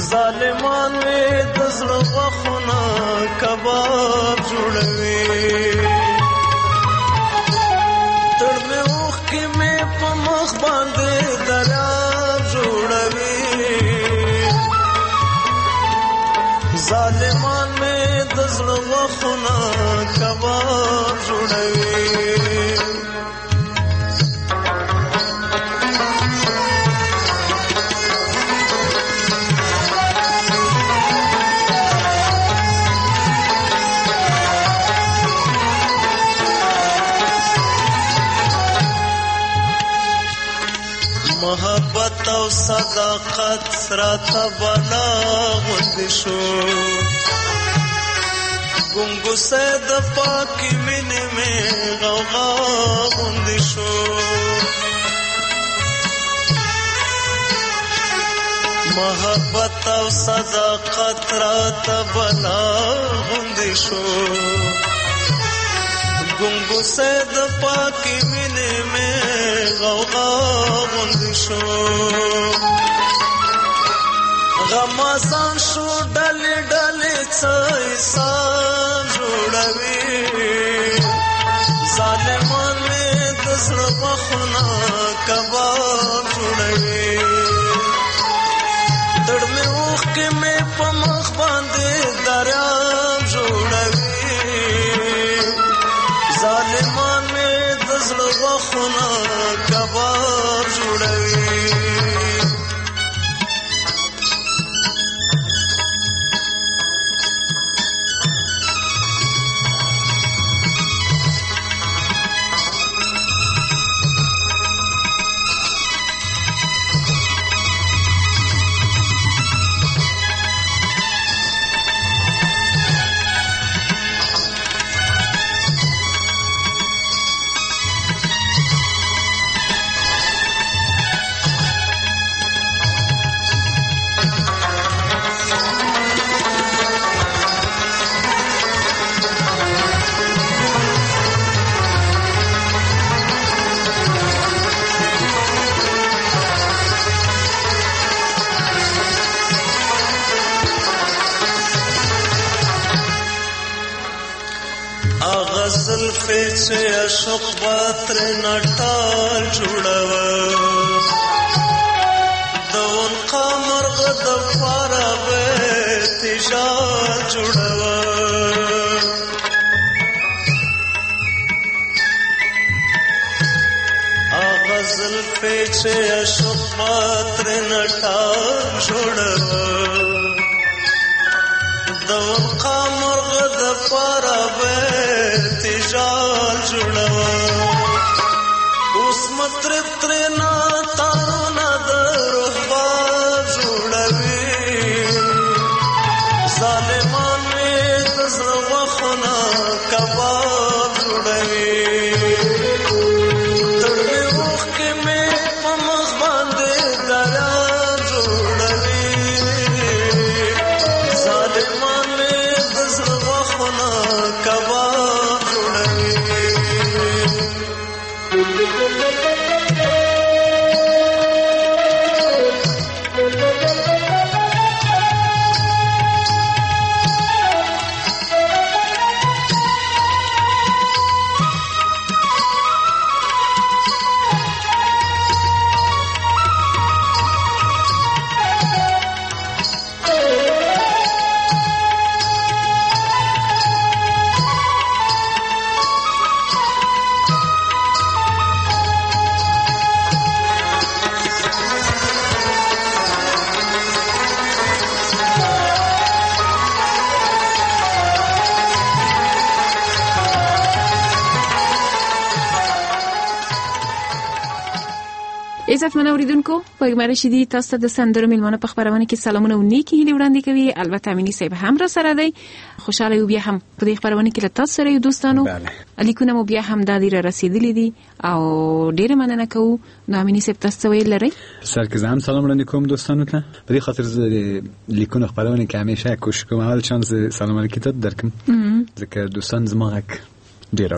ظالمان می د زړه غوښونه کباب جوړوي تړ مې اوښکې مې په مخ باندې دریاب جوړوي ظالمان می د زړه غوښونه کباب جوړوي محبت او صداقت راته بلا غوندې شو ګونګوسه د پاکې مینې مې غوغا غوندې شو محبت او صداقت راته بلا غوندې شو ګونګوسه د پاکې مینې مې غوغا غوندې شو غم آسان شو ډلې ډلې څه انسان جوړوي ظالمان مې د زړه غوښونه کباب جوړوي تړ مې اوښکې مې په مخ باندې دریاب جوړوي ظالمان مې د زړه غوښونه کباب جوړوي زلفې چې عشق به ترېنه ټال جوړوه د ونقا مرغه دپاره به تجال جوړوه هغه زلفې چې عشق به ترېنه ټال جوړوه د ونقا مرغه دپاره به تجال جوړوه اوس متر ترېنه تارونه د روحبار جوړوي ظالمان مې د زړه غوښونه کباب جوړوي تړ مې اوښکې مې په مخ باندې دریاب جوړوي ظالمان مې د زړه غوښونه کباب جوړوي عزتمن اوریدونکو پیغمبر رشیدی تاسو د سندرو میلمانه په خبرونه کې سلامونه او نیکی هیلې وړاندې کوي. البته امینی صاحب هم را سره دی. خوشاله یو بیا هم په دې خبرونه کې له تاسو سره یو دوستانو الیکونه مو بیا هم د دې را رسیدلې دي او ډېر مننه کوو. نو امینی صاحب تاسو ویل لري سرکه زم سلام وړاندې کوم دوستانو ته. په دې خاطر لیکونه خبرونه کې همیشه کوشش کوم اول چانس سلام علیکم ته درکم ځکه دوستان زما غږ ډېر اوري.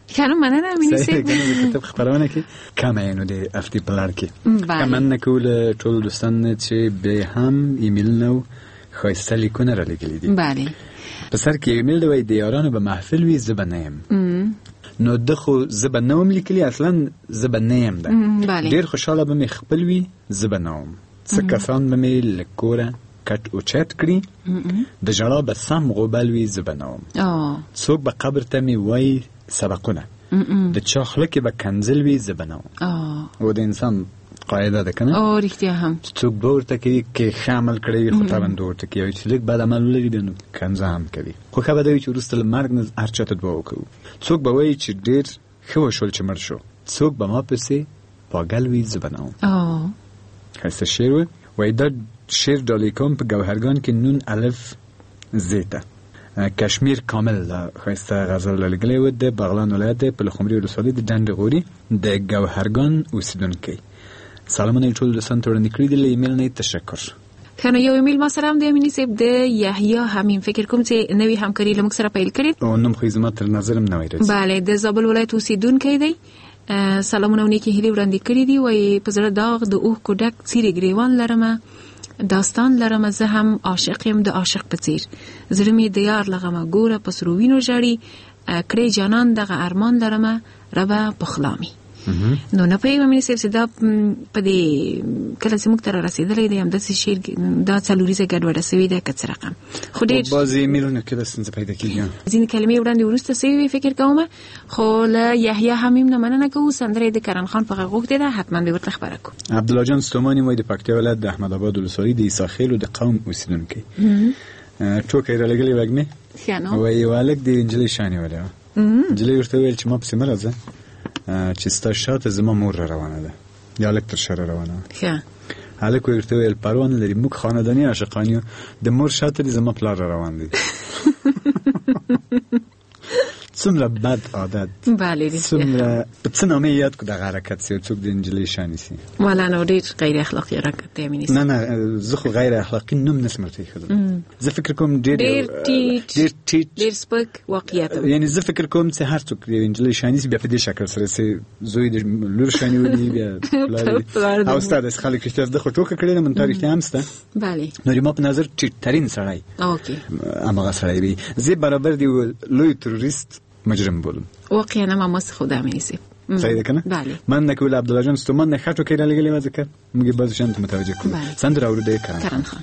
خانم مننه امینی صاحب. کتاب خبرونه کې کم اینو د افتی پلار کې کم من نکول ټول دوستان چې به هم ایمیل نو خواهسته لیکونه را لګلې دي. بله په سر کې ایمیل دوی د یارانو به محفل وي زبنیم نو دخو زبنوم لیکلی اصلا زبنیم ده. ډیر خوشاله به مې خپل وي زبنوم څه کسان به مې لکوره کټ او چت کړي د جړا به سم غوبل وي زبنوم څوک به قبر ته مې وای سبقونه د چا خله کې به کنزل وي زبنوم او د انسان قاعده ده کنه او رښتیا هم څوک به ورته کې شامل کړي خو تابند ورته کوي چې لیک بعد عمل لري نو کنزه هم کوي خو خبره دی چې وروسته مرګ نه هر چاته دعا وکړو څوک به وایي چې ډیر خو شول چې مړ شو څوک به ما پسې پاگل وي زبنوم خسته شعر وای دا شعر ډالې کوم په گوهرگان کې نون الف زیته کشمیر کامل دا خسته غزل لګلې و د بغلان ولایت په لخمری ولسوالۍ د ډنډ غوري د گوهرگان اوسیدونکو سلامونه ټول دوستان ته وړاندې کړی دی. ایمیل نه تشکر. کنه یو ایمیل ما سره هم د امینی صاحب د یحیی همین فکر کوم چې نوې همکاري لمک سره پیل کړی او نوم خو زما تر نظرم نه وایي. bale د زابل ولایت اوسیدونکی دی. سلامونه ونیکی هلی وړاندې کړی دی وای په زړه داغ د اوه کو ډک سیری گریوان لرمه داستان لرمه زه هم عاشق یم د عاشق په څیر زړه می د یار لغمه ګوره په سروینو جړی کړي جانان دغه ارمان لرمه ربه بخلامي نو نه پېم مې سیب صدا په دې کله چې موږ تر رسیدلې دي هم د شیر دا څلوريزه ګډوډه سوي ده کڅ رقم خو ډېر بعضی میرونه کې د ستونزې پیدا کیږي ځینې کلمې وړاندې ورسته سوي فکر کوم خو له یحیی همیم نه مننه کوو سندره د کرن خان په غوښته ده حتما به ورته خبره کو. عبدالله جان ستومانی مې د پکتیا ولایت د احمد آباد ولسوالۍ د عیسی خیل د قوم اوسیدونکي ټوکې را لګلې وګمه خانو وای والک د انجلې شانې ولا انجلې ورته ویل چې ما په سیمه راځه چې ستا شاته زما مور روانه ده یا لک تر شر روانه ښه هلک ورته ویل پروانه لري موږ خاندانی عاشقانیو د مور شاته دي زما پلار روان دي څومره بد عادت bale څومره په څه نامه یاد کو د حرکت سی څوک د انجلې شانی سي ولا نو ډیر غیر اخلاقی حرکت دی مینه نه زه خو غیر اخلاقی نوم نسمرته خدای زه فکر کوم ډیر سپک واقعیت یعنی زه فکر کوم چې هر څوک د انجلې شانی سي بیا په دې شکل سره سي زوی د لور شانی ودی بیا او استاد خلک چې د خو ټوکه کړي من تاریخ هم سته bale نو ما په نظر چې ترين سړی اوکي امغه سړی وي زه برابر دی لوی تروریست مجرم بولم واقعا ما مس خدا می‌نیسه صحیح کنه bale من نکول عبدالله جان ستومن نه خاطر کړه لګلې ما ذکر موږ به ځان ته متوجه کړو سندره اورده کرن خان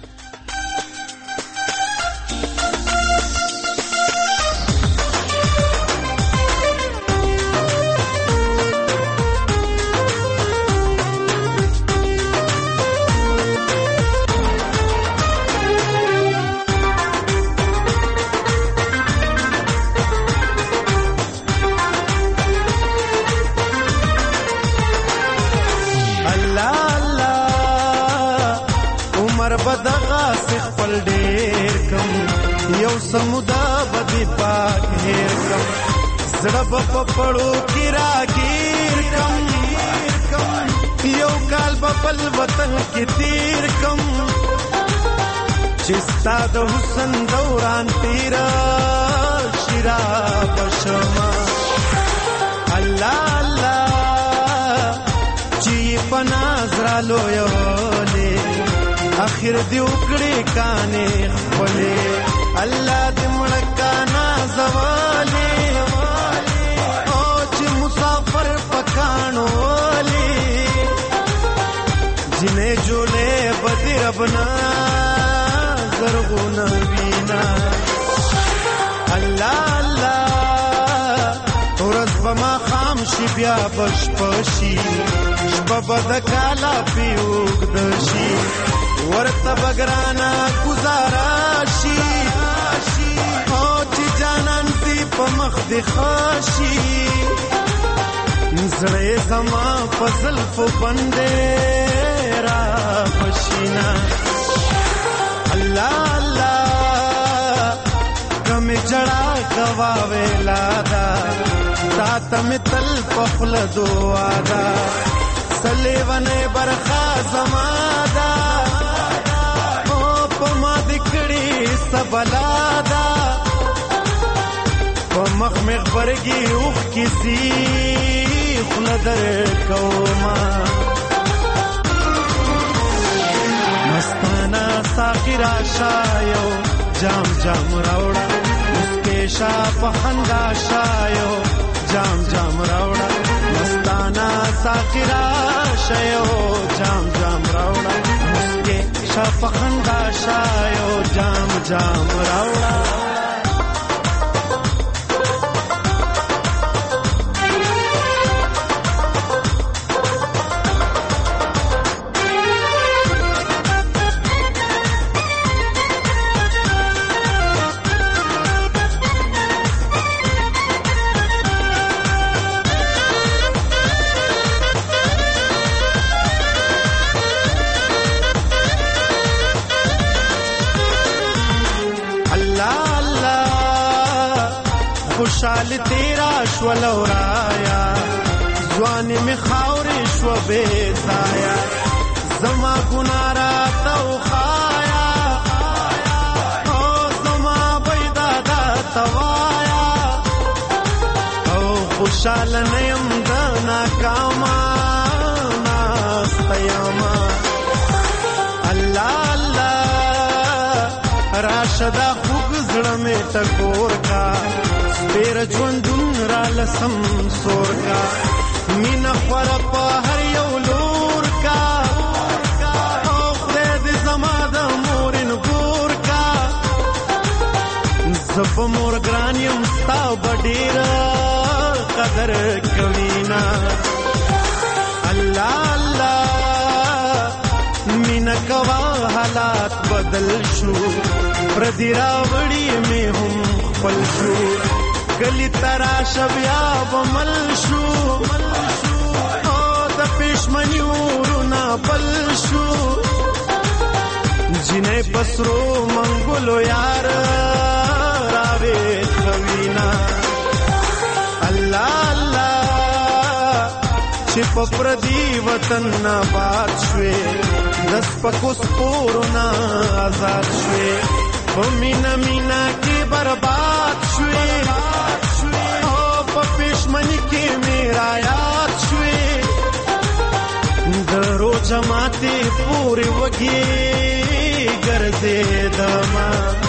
پپړو کی راګیر کم یو کال ببل وطن کې تیر کم چستا د حسن دوران تیر شرا بشما الله الله چې پنازر لویولې اخر دی وکړي کانه خپلې الله دې مړکانا زوالې مسافر پکانو لی جنہیں جولے بدی ربنا زرغون وینا اللہ اللہ ورځ بما خام شي بیا بش پشي شبب د کالا پیوګ دشي ورته بګرانا گزارا شي او چې جانان دی په مخ د خاشي زړه زما فضل فو بندې را پښینا الله الله کم جڑا کوا ویلا دا تم تل پخل دعا دا سلیونه برخا زما دا او پما دکړي سبلا دا په مخ غبرګي اوخ کیسي خله در کوما مستانا ساقی راشا یو جام جام راوړه مسکې شا په خندا شا یو جام جام راوړه مستانا ساقی راشا یو جام جام راوړه مسکې شا په خندا شا یو جام جام راوړه خوشحال تیرا شولورایا ځوان می خاورې شو بیزایا زما ګنارا تو خایا او زما بیدادا توایا او خوشحال نیم د ناکاما ناستیاما الله الله راشدا خوږ زړه می ټکور کا پیر ژوندون را لسم سور کا مینا خور په هر یو لور کا او خدای دې زما د مورن ګور کا زب مور ګران یم ستا بډیر قدر کوینا الله الله مینا کوا حالات بدل شو پردی راوړی می هم خپل شو گلی تراش بیا بمل شو او د پښمنی ورنا بل شو جنې پسرو منګلو یار راوي خوینا الله الله چې په پردي وطن نه باد شوي دس پکو سپورنا آزاد شوي په مینا مینا کې برباد شوي پښمنی کې میرا یاد شوي درو جماعتي پوری وږي ګرځې دما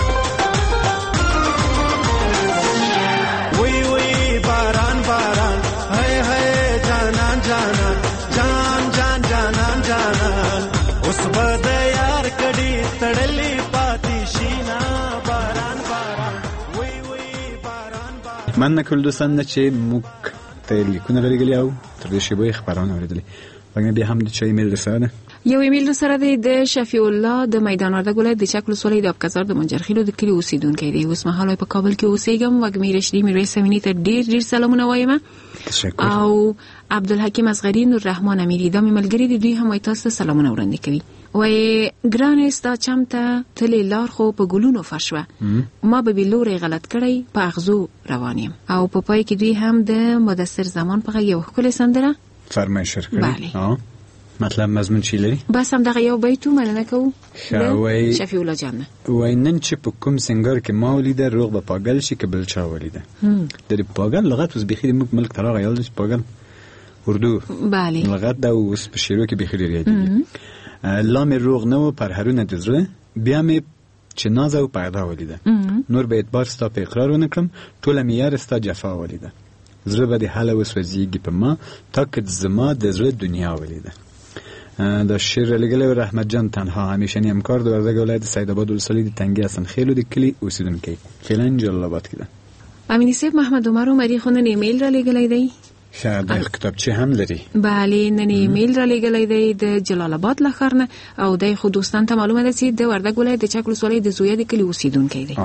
وی وی باران باران هاي هاي جانان جانان جان جان جانان جانان اوس بد یار کډي تړلې پاتې شینا باران باران وی وی باران باران مننه کول دوستان چې موږ ته لیکونه راغلي او تر دې شی به خبرونه اوریدلې وګورئ بیا هم د چا ایمیل رساله یو ایمیل سره د شفیع الله د میدان وردګ ولایت د چک ولسوالۍ د ابکزار د منجرخیلو د کلی اوسیدونکی دی. اوس مهال په کابل کې اوسېږم. وګمې رشدي میرویس امینی ته ډیر سلامونه وایم او عبدالحکیم اصغری نور رحمان امیری د ملګری دی دوی هم وای تاسو سلامونه وړاندې کوي. وای ګران استا چمته تلې لار خو په ګلونو فرشوه ما به بلوري غلط کړی په اغزو روانیم او په پای کې دوی هم د مدثر زمان په یو خپل سندره فرمایش کړی. مطلب مضمون چی لري؟ بس هم دغه یو بیتو مننه کوو شفیع الله جان. وای نن چې په کوم سنگار کې ما ولیده روغ به پاگل شي که بل چا ولیده. د پاگل لغت اوس بخیر ملک تراغ یاد چې پاگل اردو بله لغت دا اوس په شیرو کې بخیر یادیږي. لام روغ نو پر هرونه دزره بیا می چې ناز او پیدا ولیده نور به اعتبار ستا په اقرار ونکړم ټول میار ستا جفا ولیده زړه به د حال وسوځيږي په ما تا که زما د زړه دنیا ولیده. دا شعر لګلې رحمت جان تنها همیشنی همکار د وردګ ولایت سیدآباد ولسوالۍ د تنګي حسن خیلو د کلی اوسیدونکی فعلا جلال آباد کې ده. امینی صاحب محمد عمر عمری خو نن ایمیل را لګلې دی. شاید کتابچه هم لري. بله نن ایمیل را لګلې دی د جلال آباد لخرنه او د خو دوستان ته معلومه ده چې د وردګ ولایت د چک ولسوالۍ د زویا د کلی اوسیدونکی دی.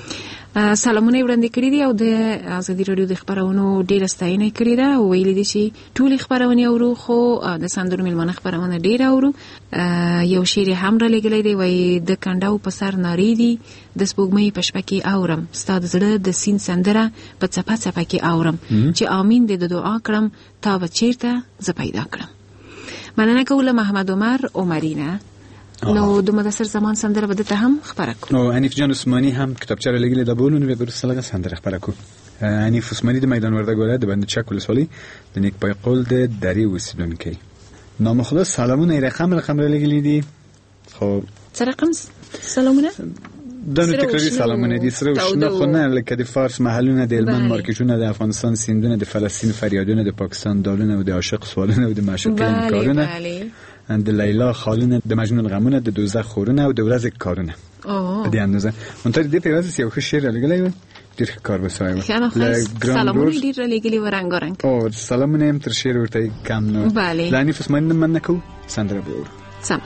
سلامونه وړاندې کړی دي او د ازادي رادیو د خبرونو ډیره ستاینه کړې ده او ویلي دي چې ټول خبرونه اورو خو د سندرو ملمنه خبرونه ډیره اورو. یو شعر هم را لګلې دی وای د کنداو په سر ناری دي د سپوږمۍ په شپه کې اورم ستاد زړه د سین سندره په چپا چپا کې اورم چې امین دې د دعا کړم تا به چیرته ز پیدا کړم. مننه کوله محمد عمر عمرینه. نو د مدثر زمان سندره بده ته هم خبره کو. نو انیف جان عثماني هم کتابچه لګیلې د بولونو به برسلګه سندره خبره کو. حنیف عثماني د میدان وردګ ولایت د بند چک ولسوالۍ د نیک پای قول د درې اوسیدونکی. نامخدا سلامونه رقم را لګلی دي. خب څه رقم سلامونه؟ دانو تکراری سلامونه دي سره وشنه خو نه لکه د فارس محلونه د هلمند مارکیټونه د افغانستان سیندونه د فلسطین فریادونه د پاکستان دالونه او د عاشق سوالونه او د معشوقین کارونه د لیلا خالونه د مجنون غمونه د دوزخ خورونه او د ورځ کارونه په دې اندازه مونږ دې په واسه یو ښه شعر لګلای و ډیر کار وسایو سلامونه ډیر لګلی و رنگارنګ او سلامونه هم تر شعر ورته کم نه لانی فسمن من نکو سندره بور سم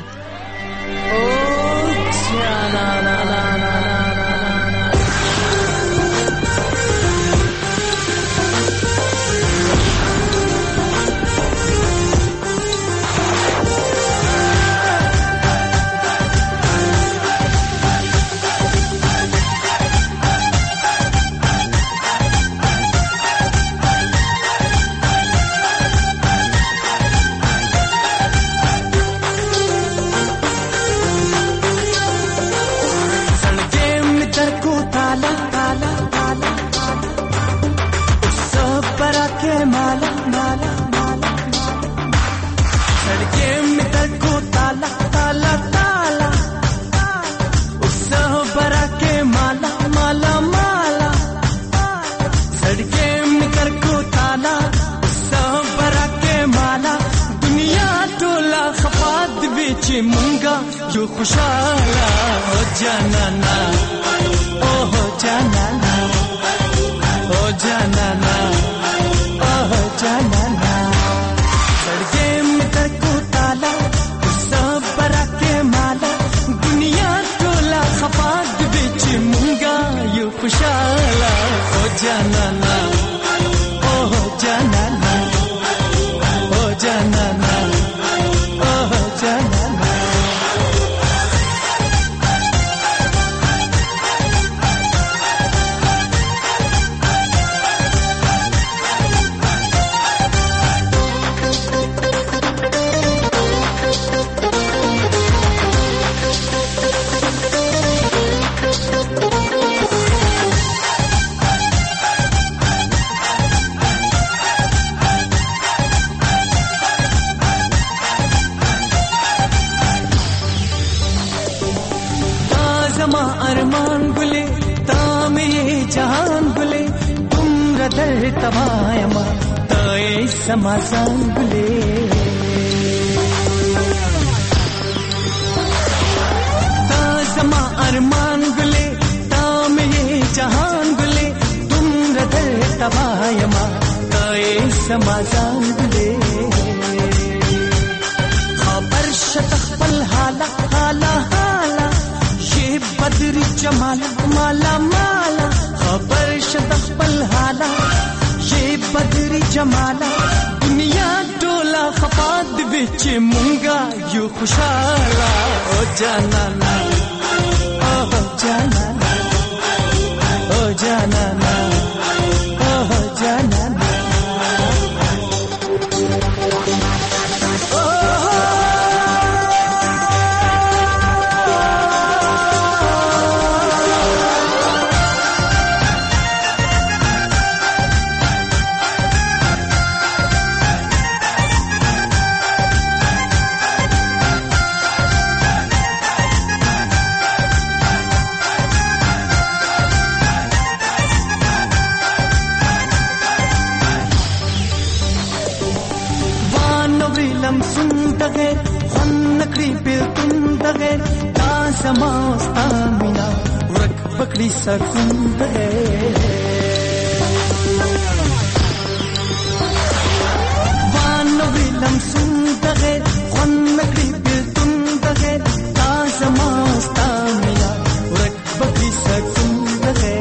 जो खुशाला हो जाना ओ जाना ओ जाना ओ जाना सड़के में तको ताला सब बरा के माला दुनिया टोला खपात बिच मुंगा यो खुशाला हो जाना ओ जाना ओ जाना ओ जाना तबायमा तय समासान गुले ताज़मा अरमान गुले ताम ये जहान गुले तुम रदर तबायमा तय समासान गुले खबर शतखपल हाला हाला हाला ये बदरी जमाला माला माला खबर शतखपल हाला बदरी जमाला दुनिया टोला खपात बिच मुंगा यू खुशाला ओ जाना ओ जाना ओ जाना ओ जाना समास्तामिना रख पकड़ी सकूंद है वानो विलम सुंद है खन्नकड़ी बिल तुंद है समास्तामिना रख पकड़ी सकूंद है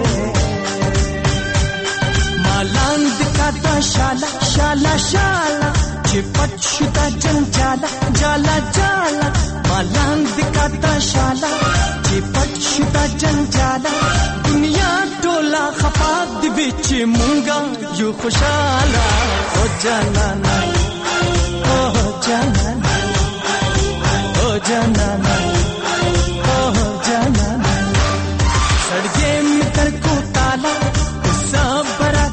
मालांद का शाला शाला शाला चिपट शुदा जंजाला जाला जाला मालांद का शाला चिपट शुदा जंजाला दुनिया टोला खपात बिच मुंगा यू खुशाला ओ जाना ओ जाना ओ जाना ओ जाना सड़के में तर को ताला सब बरा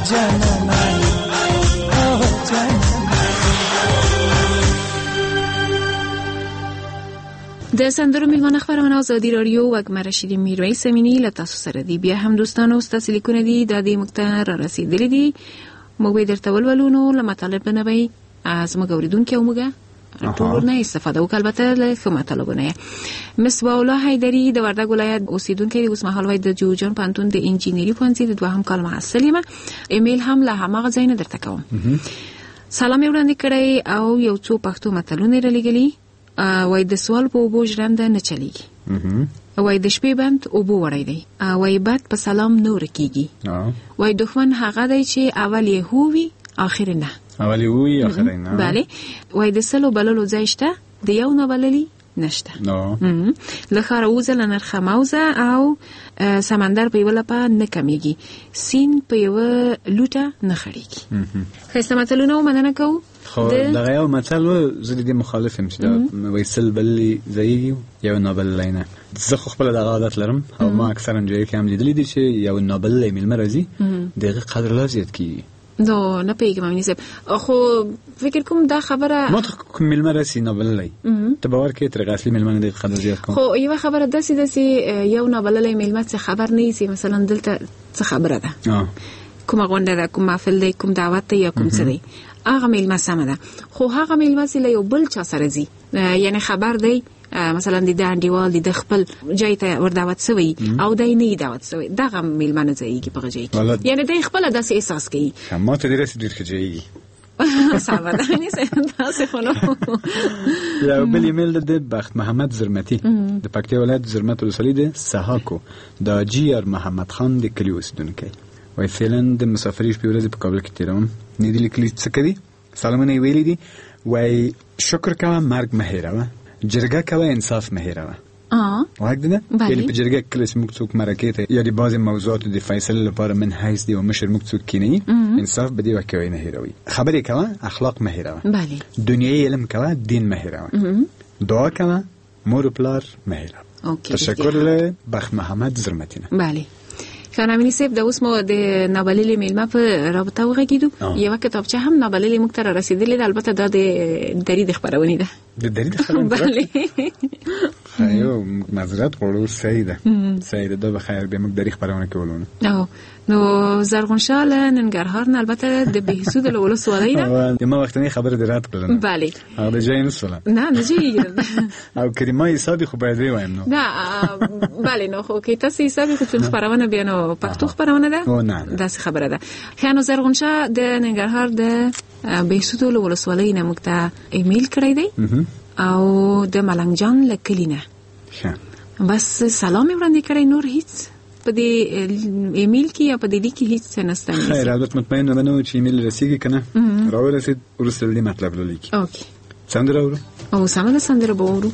جانانه او جانانه. د سندرو میلمانه خبرونه ازادي رادیو وګ مرشد میرویس امینی له تاسو سره دی. بیا هم دوستانو ستاسو لیکونه دي د دې مقته را رسیدلې دي. موږ به درته ولولو له مطالب نه به از موږ اوریدونکو موږ ټول نه استفاده وکړ. البته له مطالبونه مصباح الله حیدری د وردګ ولایت اوسیدونکو دی. اوس مهال وای د جوجان پانتون د انجینری پوهنځي د دوهم کال محصل یم. ایمیل هم له همغه ځای نه درته کوم. سلام وړاندې کړی او یو څو پښتو متلونه رلګلی. وای د سوال په اوبو ژرنده نه چلیږي. وای د شپې بند اوبو وړی دی. وای بد په سلام نور کیږي. وای دښمن هغه دی چې اول یې هووي اخر نه. اول یې هووي اخر نه. بله. وای د سلو بللو ځای شته د یو نه بللی نشته. لخر اوزه لنرخه موزه او سمندر په یو لپه نه کمیږي. سین په یو لوټه نه خړیږي. خسته متلونه ومننه کوو. خو دغه یو متل زه د مخالف یم چې دا ویسل بللی ځایږي یو نابللی نه. زه خو خپله دغه عادت لرم او ما اکثرا جایو کې هم لیدلی دي چې یو نابللی میلمه راځي د هغې قدر لا زیات کېږي. نو نه پوهېږم امیني صاحب، خو فکر کوم دا خبره ما ته کوم میلمه راسي نابللی ته باور کوې تر هغه اصلي میلمه نه د هغې قدر زیات کوم. خو یوه خبره داسې یو نابللی میلمه څه خبر نه وي مثلا دلته څه خبره ده، کومه غونډه ده، کوم محفل دی، کوم دعوت دی یا کوم څه دی، هغه میلمه سمه ده. خو هغه میلمه چې له یو بل چا سره ځي، یعنی خبر دی مثلا د انډیوال د خپل ځای ته ور دعوت شوی او دای نه دعوت شوی، دغه میلمه نه ځایږي په ځای کې، یعنی د خپل داسې احساس کوي. ما ته ډېر ډېر ښه ساده ده نه تاسو خلو. یو بل ایمیل د بخت محمد زرمتی د پکتیا ولایت زرمت ولسوالۍ د سهاکو د جیر محمد خان د کلی اوسیدونکی. وای فعلا د مسافرۍ شپې ورځې په کابل کې تیروم. نه دي لیکلي څه کوي، سلامونه یې ویلي دي. وای شکر کوه مرګ مه هېروه، جرګه کوه انصاف مه هېروه. واګ ده یعنی په جرګه کې چې موږ څوک مرکې ته یا د بعضې موضوعاتو د فیصلې لپاره من حیث دی او مشر موږ څوک کینوي، انصاف به دې وخت کوئ نه هېروئ. خبرې کوه اخلاق مه هېروه، دنیایي علم کوه دین مه هېروه، دعا کوه مور و پلار مه هېروه. تشکر له بخت محمد زرمتی نه. بله خان امینی صاحب، د اوس مو د نابللي میلمه په رابطه وغږیدو. یوه کتابچه هم نابللي موږ ته رسیدلې ده، البته دا د درید خپرونې ده. د درید خبرونه بله خیو معذرت غواړو. صحیح ده دا به خیر بیا موږ درید خبرونه کولو. نو زرغون شاه له ننګرهار نه، البته د بهسود له ولسوالۍ نه. ما وختنی خبر د رات کړل. بله هغه د جای نسوله نه جای او کریمه حسابي خو باید وایم نو. نه بله نو خو کې تاسو حسابي خو څه خبرونه بیا نو پښتو خبرونه ده. نه دا څه خبره ده. خانو زرغون شاه د ننګرهار د بهسود له ولسوالۍ نه موږ ته ایمیل کړی دی او د ملنګ جان له کلی نه. بس سلام وړاندې کړی، نور هیڅ په دې ایمیل کې یا په دې لیک کې هیڅ نشته. خیر البته مطمئن نه بنو چې ایمیل رسیږي کنه راورسید ورسره دې مطلب لیکي. اوکې سندره ورو او سندره به ورو.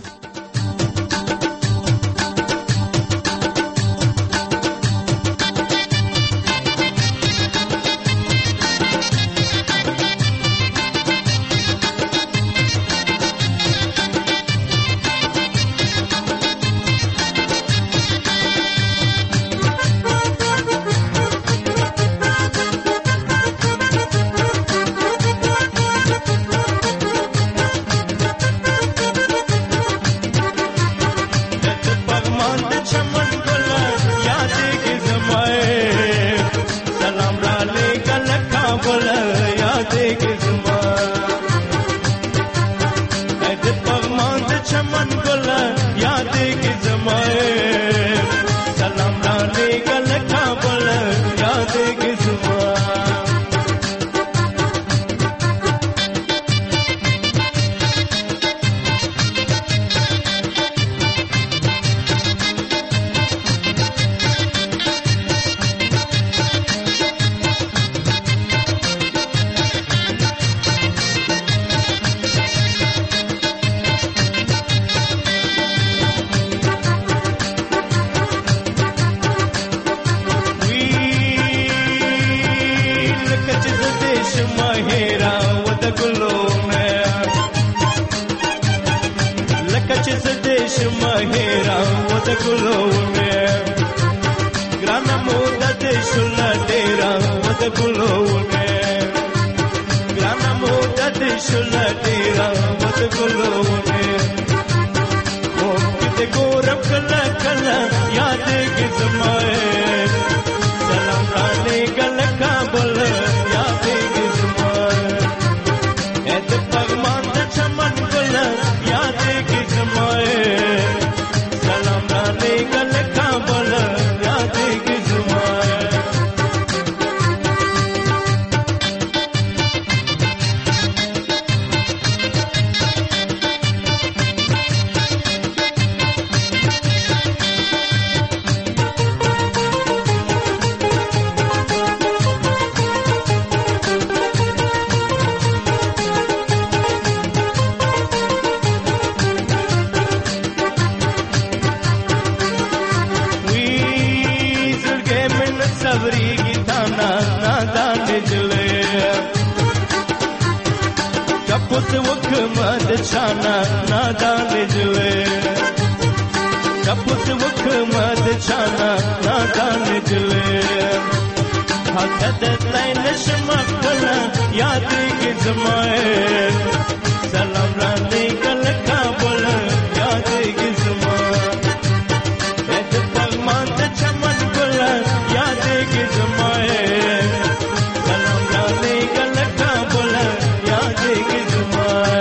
Granamo da de shula dera, what the یادېږي تانا نادان جلې تپوس وکړه د چانا نادان جلې تپوس وکړه د چانا نادان جلې هغه د تای نشم کړه یادېږي زمای سلام را لګل کابل یادېږي زمای د پغمان د چمن ګل یادېږي زمای سلام را لګل کابل یادېږي زمای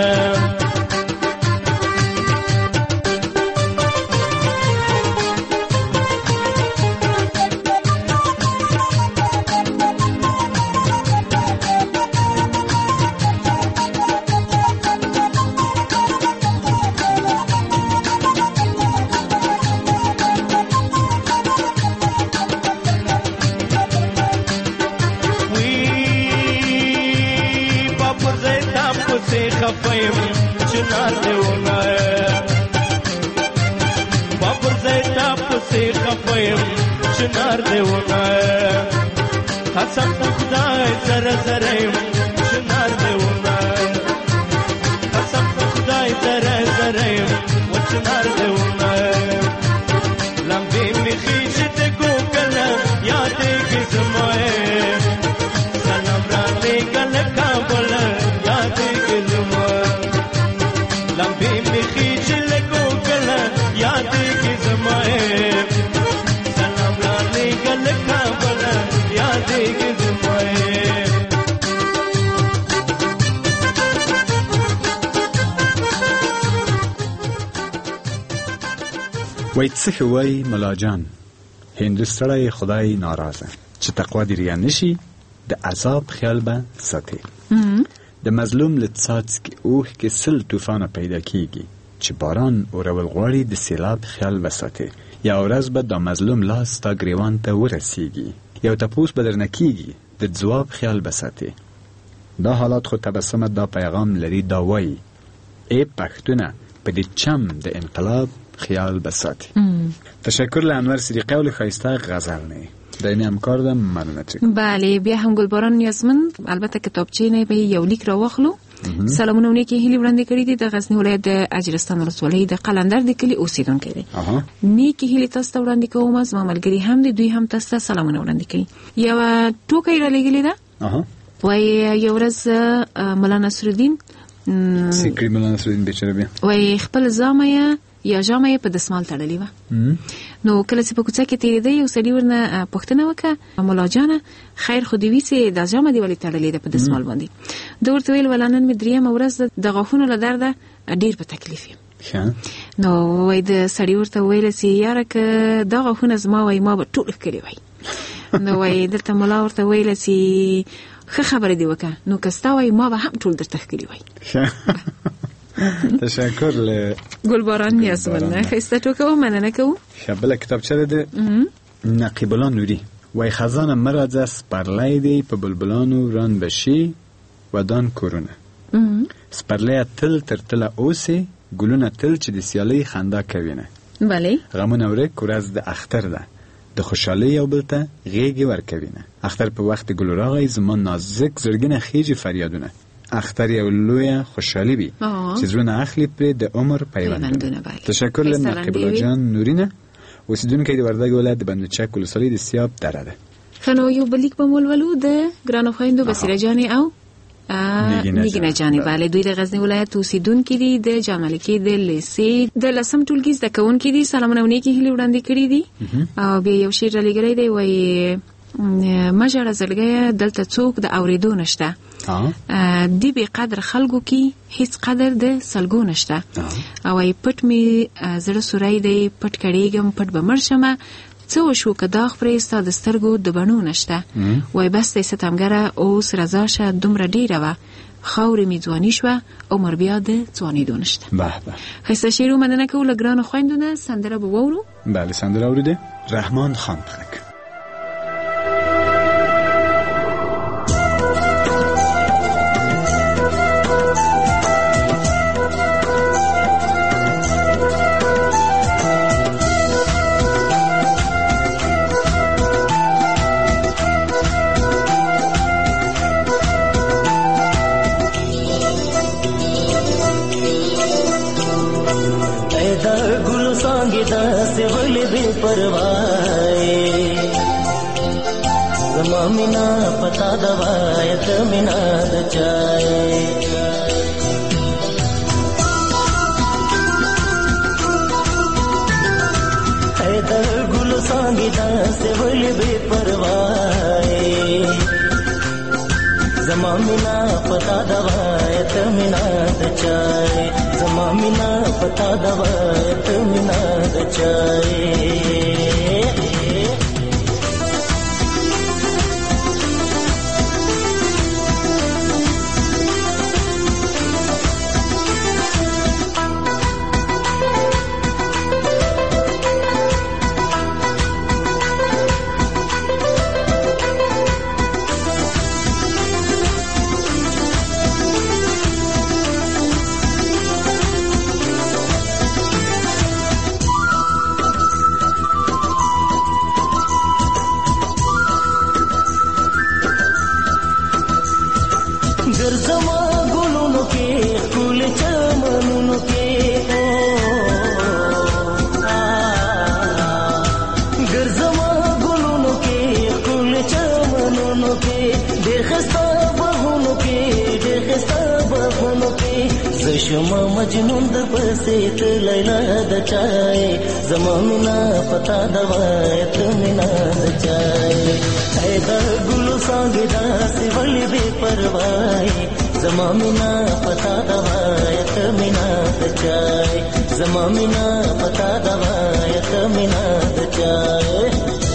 خفایم چنار دیونه بابر زیتا پسی خفایم چنار دیونه قسم خدای زره زریم چنار دیونه قسم خدای زره زریم و چنار دیونه لمبی میخیش دگو کلم یادی گزمای سلام را لگل کابل یادی لمبی میخیچ لگو گلا یادی زمائے سلام لالی گل کابلا یادی زمائے وای څه وای ملاجان هندوستړی خدای ناراضه چې تقوا دی ریا نشي د عذاب خیال به ساتي د مظلوم له څاڅکي اوښ کې سل طوفانه پیدا کیږي چې باران اورول غواړي د سیلاب خیال وساتي یا ورځ به د مظلوم لاس تا ګریوان ته ورسیږي یو تپوس به درنه کیږي د ځواب خیال وساتي دا حالات خو تبسمت دا پیغام لري دا وایي ای پښتونه په دې چم د انقلاب خیال بساتي تشکر له انور صدیقی او له ښایسته غزل نه داینه همکار دم مننه چک. بله بیا هم گلباران نیازمند البته کتابچه نه به یو لیک را واخلو سلامونه ونی که هیلی وړاندې کړی دي د غزنی ولایت د اجرستان ولسوالۍ د قلندر د کلی اوسیدونکو دي نیکی هیلی تاسو ته وړاندې کوم از ملګری هم دي دوی هم تاسو ته سلامونه وړاندې کوي یو ټوکې را لګیلی ده وای یو ورځ مولانا نصرالدین سیکری مولانا نصرالدین بیچاره بیا وای خپل زامه یا جامه په دسمال تړلې و نو کله چې په کوڅه کې تیرېده یو سړي ورنه پوښتنه وکړه مولا جانه خیر خو دې وي چې دا جامه دې ولې تړلې ده په دسمال باندې ده ورته ویل ولا نن مې درېیمه ورځ د غاښونو له درده ډېر په تکلیف یم نو وای د سړي ورته ویل چې یاره که دا غاښونه زما وای ما به ټول ښکلي وای نو وای دلته ملا ورته ویل چې ښه خبره دې وکړه نو که ستا وای ما به هم ټول درته ښکلي وای تشکر له گلباران نیازمنده خیسته تو که و مننه که و شبله کتاب چه ده نقیب الله نوری وای خزان مرز است پرلی دی په بلبلانو ران بشی و دان کورونه سپرلی تل تر تل اوسی گلونه تل چې د سیالی خندا کوینه بله غمونه ورک ورځ د اختر ده د خوشحالی یو بل ته غیږي ورکوینه اختر په وخت ګل راغی زما نازک زړګنه خېجی فریادونه اختر یو لویه خوشحالی بی چې زړونه اخلي پر د عمر پیوندونه تشکر له نقیب الله جان نورینه اوسیدونکو د وردګ ولایت د بندچک ولسوالۍ د سیاب دره ده خنو یو بلیک په مولولو د ګرانو خويندو بصیره جان او نیګنه جان bale دوی د غزنی ولایت اوسیدونکو دي د جاملکی د لیسې د لسم ټولګي د کونکو دي سلامونه ونیکي هلي وړاندې کړی دي او بیا یو شی را لګړی دی وای ماجره زړګي دلته څوک د اوریدو نشته دی به قدر خلکو کې هیڅ قدر د سلګو نشته او ای پټ می زړه سورای دی پټ کړيګم پټ بمرشمه څو شو کدا خپرې ستاد سترګو د بڼو نشته وای بس ته ستمګره او سرزاشه دومره ډیره وا خاورې می ځواني شو عمر بیا د ځواني دونشته به به خسته شیرو مننه کوله ګران خويندونه سندره به وورو بله سندره اوریده رحمان خان پخک پروای زما مینا پتا دوایت مینا د چای حیدر ګل څنګه داسې ولې بے پروای زما مینا پتا دوایت مینا د چای زما مینا پتا دوایت مینا د چای ګرځما ګلونو کې ټول چمنونو کې ګرځما ګلونو کې ټول چمنونو کې ډېر خسته بهونو کې ډېر خسته بهونو کې زشما مجنون د پسې ته لیلا د چای زما مینا پتا دوایت مینا د چای حیدر ګل څنګه داسې ولې بے پروای زما مینا پتا دوایت مینا د چای زما مینا پتا دوایت مینا د چای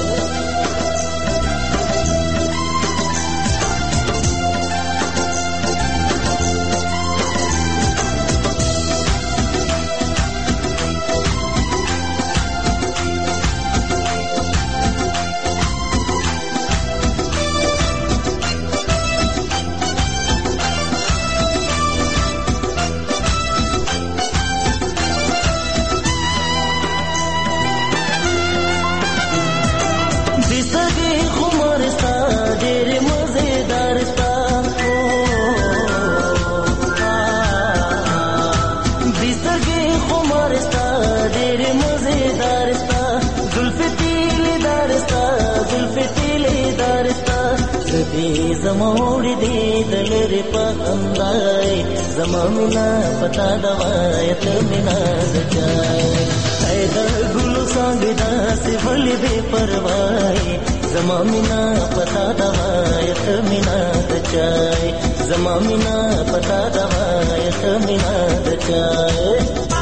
زموړې دې دلری په اندای زما مینا پتا دوایت مینا د چای حیدر ګل څنګه داسې ولې بے پروای زما مینا پتا دوایت مینا د چای زما مینا پتا دوایت مینا د چای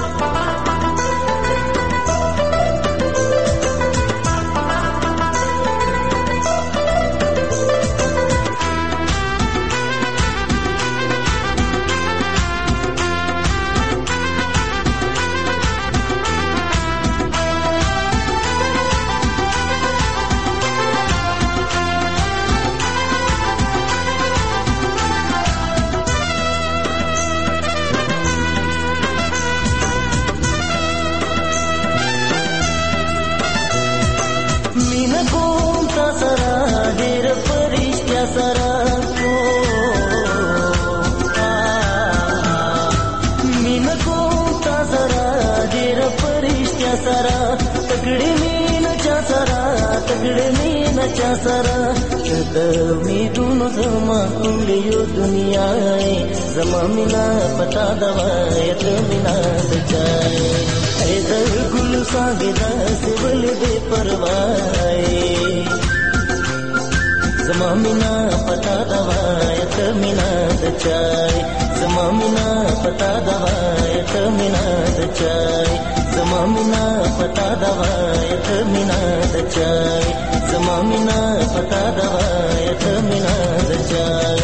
سرا د امیدونو زما ټول یو دنیا زما مینا پتا دوایت مینا د چای حیدر ګل څنګه داسې ولې بے پروای زما مینا پتا دوایت مینا د چای زما مینا پتا دوایت مینا د چای زما مینا پتا دوایت مینا د چای زما مینا پتا دوایت مینا د چای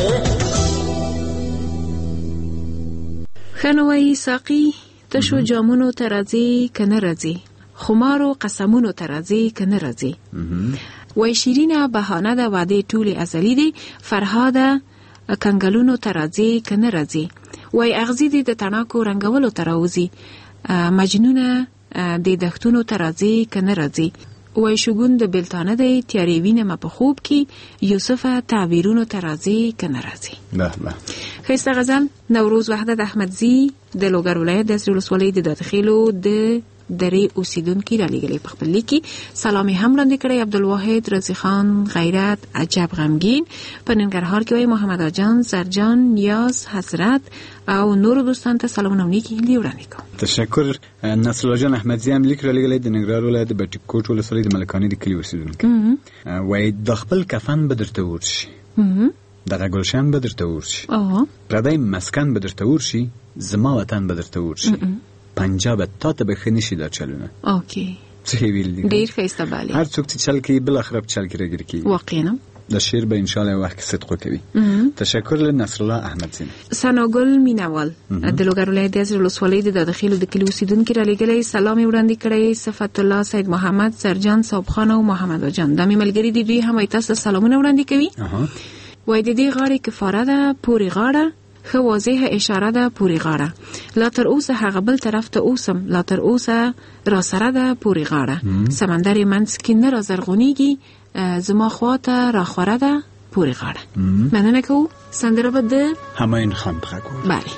خنوي ساقي تشو جامونو ترازي کنه رازي خمارو قسمونو ترازي کنه رازي وای شیرینه بهانه د وعده ټوله ازلی دی فرهاده کنګلونو ترازي کنه رازي وای اغزی دی د تڼاکو رنگولو تراوزی مجنونه د دختونو ترازي کنه رازي وای شګون د بلتانه دی تیاری وینم په خوب کې یوسفه تعبیرونو ترازي کنه رازي به به خیسته غزل نوروز وحدت احمدزی د لوګر ولایت د اسرائیل ولسوالۍ د داخلو د درې اوسیدونکي را لېږلي. په خپل لیک کې سلام هم وړاندې کړی. عبدالواحد رضی خان غیرت عجب غمگین په ننګرهار کې وایي محمد اجان زرجان نیاز حضرت او نور دوستان ته سلامونه نیکی هیلې وړاندې کوم. تشکر. نصر الله جان احمدزی هم لیک را لېږلی د ننګرهار ولایت د بټي کوټ ولسوالۍ د ملکانې د کلي اوسیدونکی. وایي د خپل کفن به درته ورشي، دغه گلشن به درته ورشي، پردی مسکن به درته ورشي، زما وطن به درته ورشي، پنجاب تا ته به ښه نشي دا چلونه. اوکې څه ویل دي ډېر ښایسته بالی. هر څوک چې چل کوي بالاخره په چل کې راګیر کېږي. واقعا د شعر به انشاءالله وخت کې صدق کوي. تشکر له نصر الله احمدزی. ثناګل مینوال د لوګر ولایت د ولسوالۍ د داخلو د کلي اوسیدونکي را لېږلی. سلام یې وړاندې کړی. صفت الله سید محمد سرجان صاحب خان او محمد جان د ملګری دی دوی هم تاسو سلامونه وړاندې کوي. وای د دې غاړې کفاره ده پوری غاړه، خو واضحه اشاره ده پوری غاړه، لا تر اوسه هغه بل طرف ته اوسم، لا تر اوسه را سره ده پوری غاړه، سمندر منځ کې نه را زرغونیږي، زما خواته را خوره ده پوری غاړه. مننه کوو. سندره به د همایون خان په غږ. بله.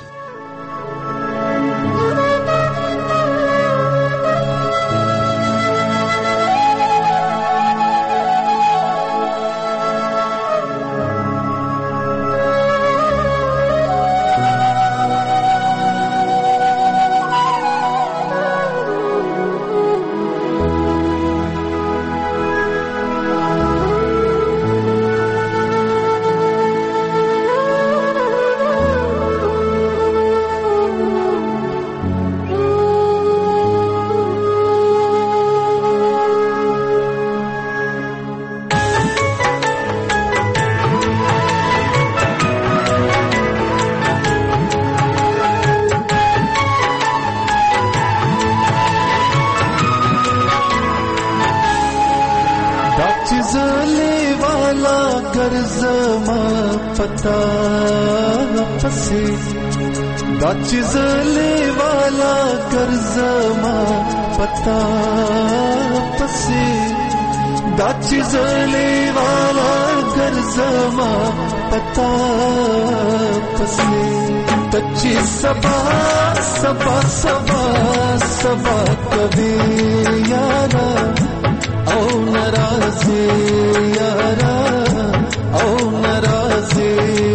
पता पसे दाच जले वाला कर्जमा पता पसे दाच जले वाला कर्जमा पता पसे तच्ची सबा सबा सबा सबा कभी यारा ओ नाराज़ी यारा ओ नाराज़ी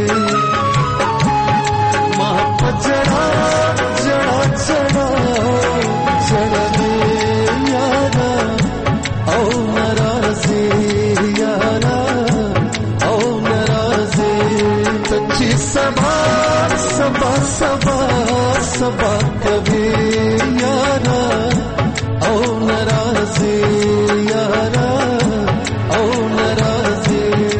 माँ पजड़ा जड़ा जड़ा जड़ा दे यारा ओ नाराज़ी यारा ओ नाराज़ी तच्ची सबा सबा सबा सबा कभी यारा ओ नाराज़ी यारा ओ नाराज़ी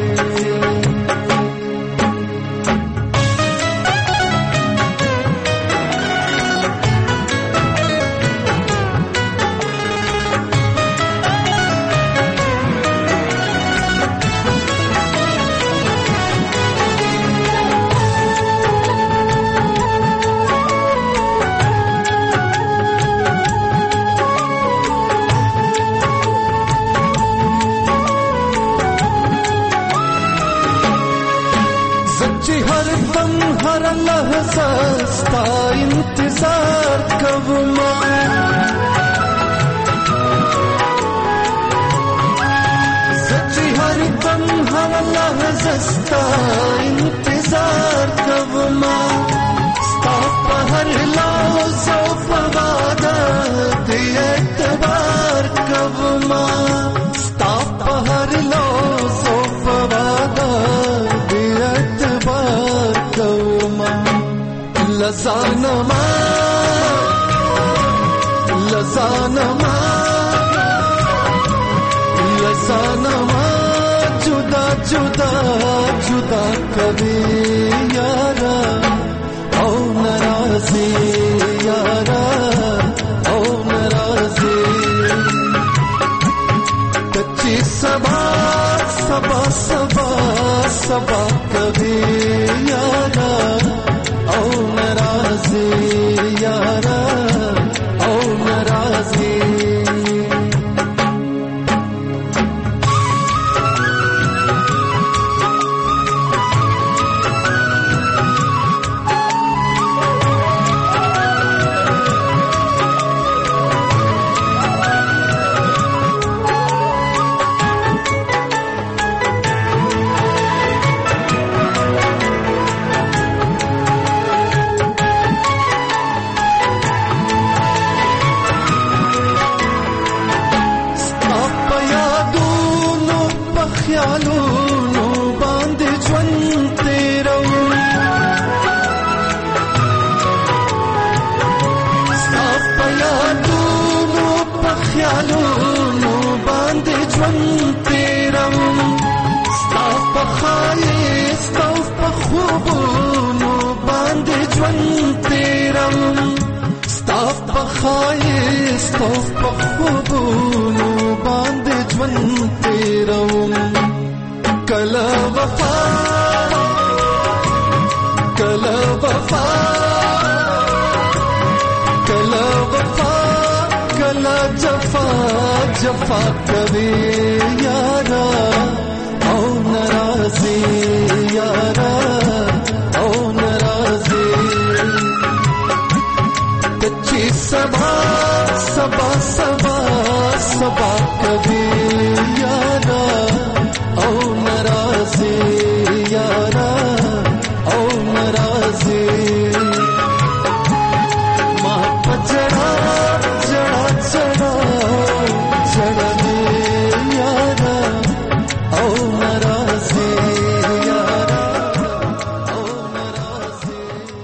हर लहज़ा का इंतजार कब सच्ची हर दम हर लहज़ा का इंतजार कब हर लहज़ा फवादा दिए एतबार कब हर लहज़ा फवादा दिए एतबार लज़ानमा लज़ानमा लज़ानमा जुदा जुदा जुदा कभी यारा ओ नाराज़ी यारा ओ नाराज़ी कच्ची सबा सबा सबा सबा कभी यारा ओ नाराज़ी यारा ओ नाराज़ी خایستا په خوبونو باندې ژوند تیروم کله وفا کله وفا کله وفا کله جفا جفا کوي یارا او ناراضي یارا او ناراضي کچی سبا سبا سبا سبا کبھی یارا او ناراضی یارا او ناراضی ماں پجڑا جڑا جڑا جڑا یارا او ناراضی یارا او ناراضی.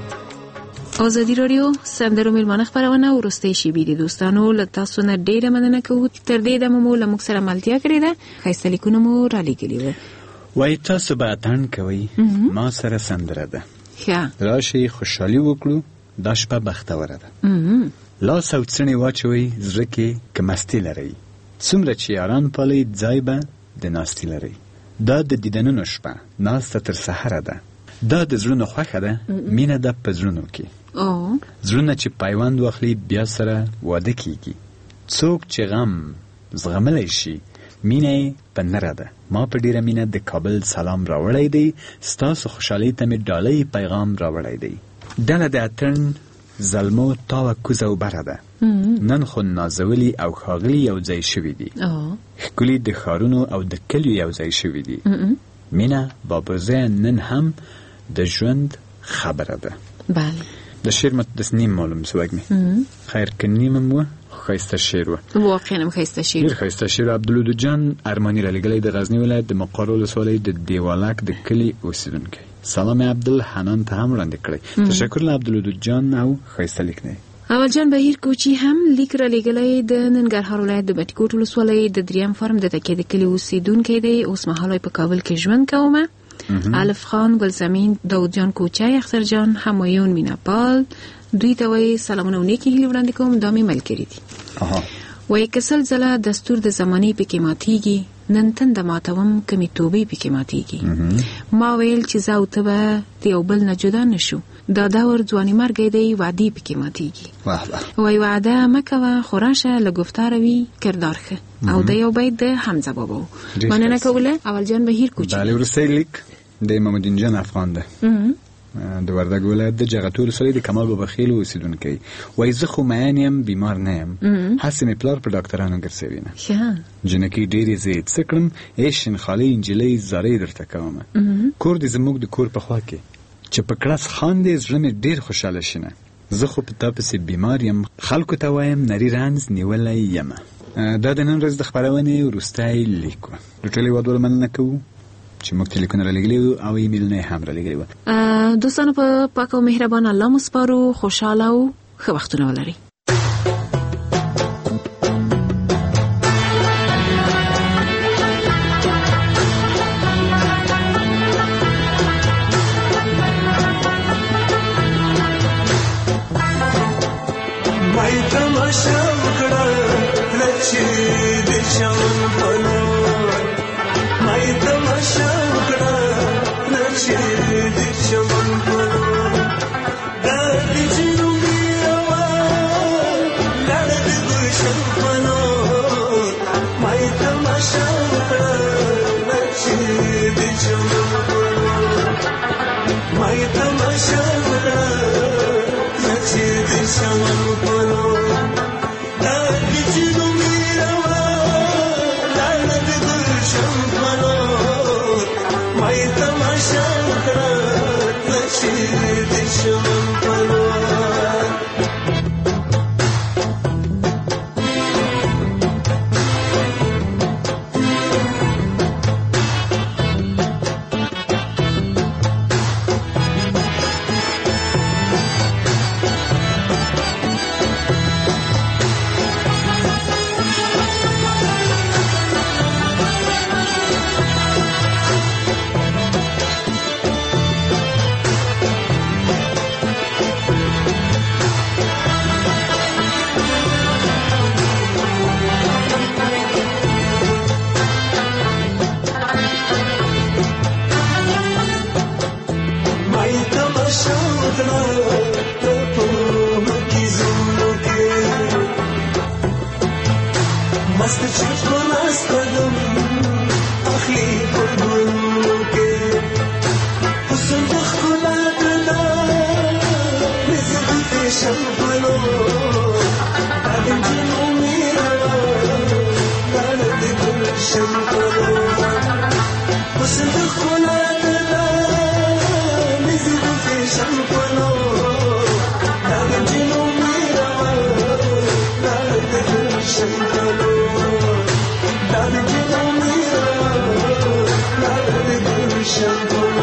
آزادی رادیو سندرو میلمانه خبرونه ورسته شیبی دي دوستانو له تاسو نه ډیره مننه کوو تر دې دمه مو له موږ سره ملتیا کړې ده ښایسته لیکونه مو را لیکلي وه وایي تاسو به اتڼ کوئ ما سره سندره ده ښه راشئ خوشحالي وکړو دا شپه بختوره ده لاس او څڼې واچوئ زړه کې که مستي لرئ څومره چې یاران پالئ ځای به د ناستي لرئ دا د دیدنونو شپه ناسته تر سحره ده دا د زړونو خوښه ده مینه ده په زړونو کې زړونه چې پیوند واخلي بیا سره واده کیږي څوک چې غم زغملی شي مینه یې په نره ده ما په ډیره مینه د کابل سلام راوړی دی ستاسو خوشحالۍ ته مې ډالۍ پیغام راوړی دی ډله د اتڼ زلمو تاوه کوزه او بره ده نن خو نازولي او ښاغلي یو ځای شوي دي ښکلي د ښارونو او د کلیو یو ځای شوي دي مینه بابوزه نن هم د ژوند خبره ده بله د شعر متدس نیم معلوم سوګمي خیر که نیمم و ښایسته شعر و واقعا هم ښایسته شعر ډېر ښایسته شعر عبدالودود جان ارماني رالیږلی د غزني ولایت د مقر ولسوالۍ د دیوالک د کلي اوسېدونکی سلام عبدالحنان ته هم وړاندې کړی تشکر له عبدالودود جان او ښایسته لیک نه اول جان بهیر کوچی هم لیک را لیږلی د ننګرهار ولایت د بټي کوټ ولسوالۍ د دریم فرم د تکې د کلي اوسېدونکی دی اوس مهال په کابل کې ژوند کومه الف خان گلزمین داود جان کوچی اختر جان همایون میناپال دوی ته وایي سلامونه او نیکې هیلې وړاندې کوم دا مې ملګري دي وایي که سل ځله دستور د زمانې پکې ماتیږي نن تنده ماتوم که مې توبې پکې ماتیږي ما ویل چې زه او ته به د یو بل نه جدا نشو دا دور ځواني مرګی دی وعدې پکې ماتیږي وایي وعده مه کوه خو راشه له گفتاره وي کردار ښه او د یو بیت د حمزه بابا مننه کوله اول جان بهیر کوچی بله وروستی لیک د محمدین جان افغان ده د وردګ ولایت د جغتو ولسوالۍ د کمال بابا خیل اوسېدونکی وایي زه خو میین یم بیمار نه یم هسې مې پلار په ډاکټرانو ګرځوي نه جنکۍ ډېرې زه یې څه کړم ای شینخالۍ نجلۍ زارۍ درته کومه کور دې زموږ د کور په خوا کې چې په کړس خاندې زړه مې ډېر خوشحاله شي نه زه خو په تا پسې بیمار یم خلکو ته وایم نري رنځ نیولی یمه دا د نن ورځ د خپرونې وروستی لیک و د ټولو هېوادوالو مننه کوو چې موږ تلیفون را لګلی وو او ایمیلونه هم را لګلی وو دوستانو په پاک او مهربان الله مو سپارو خوشحاله او ښه وختونه ولرئ مست چې په لاس قدم اخلي په ګلونو کې حسن د ښکلا ګلا نظر د فیشن بلو دا د نجونو میرا دا د ګلشن بلو حسن د ښکلا ګلا نظر د فیشن بلو دا د نجونو میرا دا د ګلشن بلو دا د نجونو میرا دا د ګلشن بلو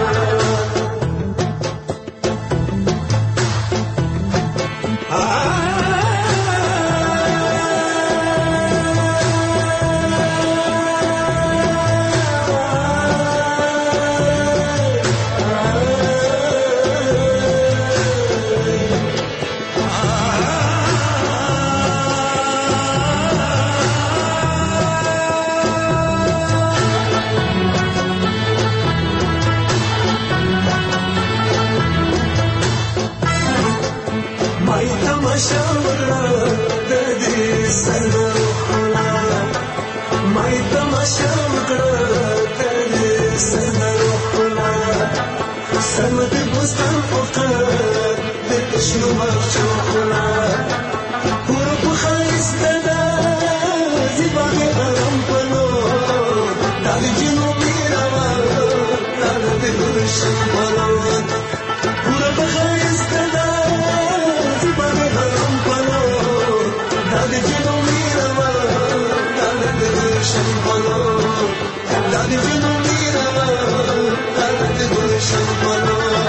سمد بستان فقط بکشنو مخشو خلا پورو بخایست دا زیباغ غرم پلو داغ جنو میروا داغ بگرشن پلو پورو بخایست دا زیباغ غرم پلو داغ جنو میروا داغ بگرشن پلو داغ جنو میروا داغ بگرشن پلو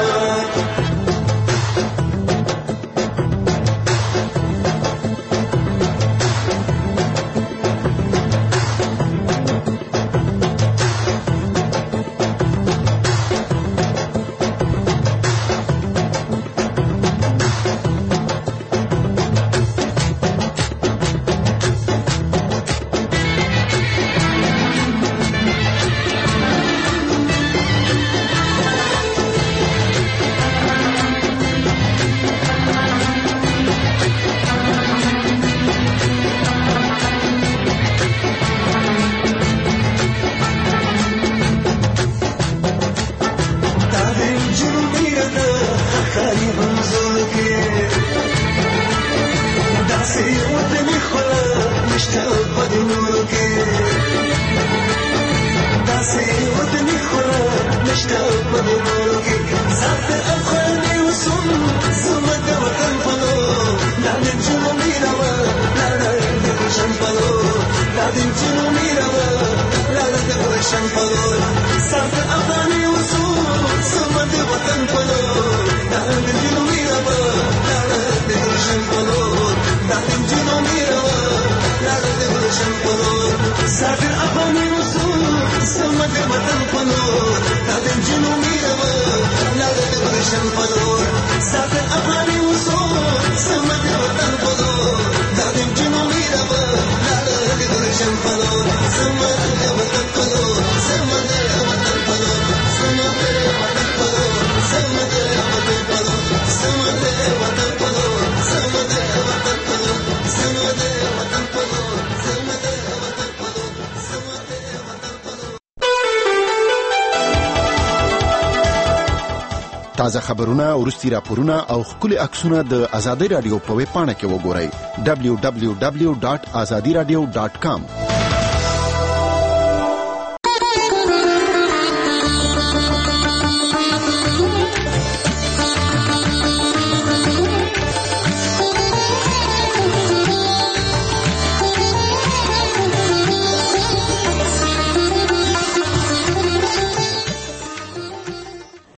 تازه خبرونه ورستي راپورونه او خولي عکسونه د ازادي رادیو په ویب پاڼه کې وګورئ www.azadiradio.com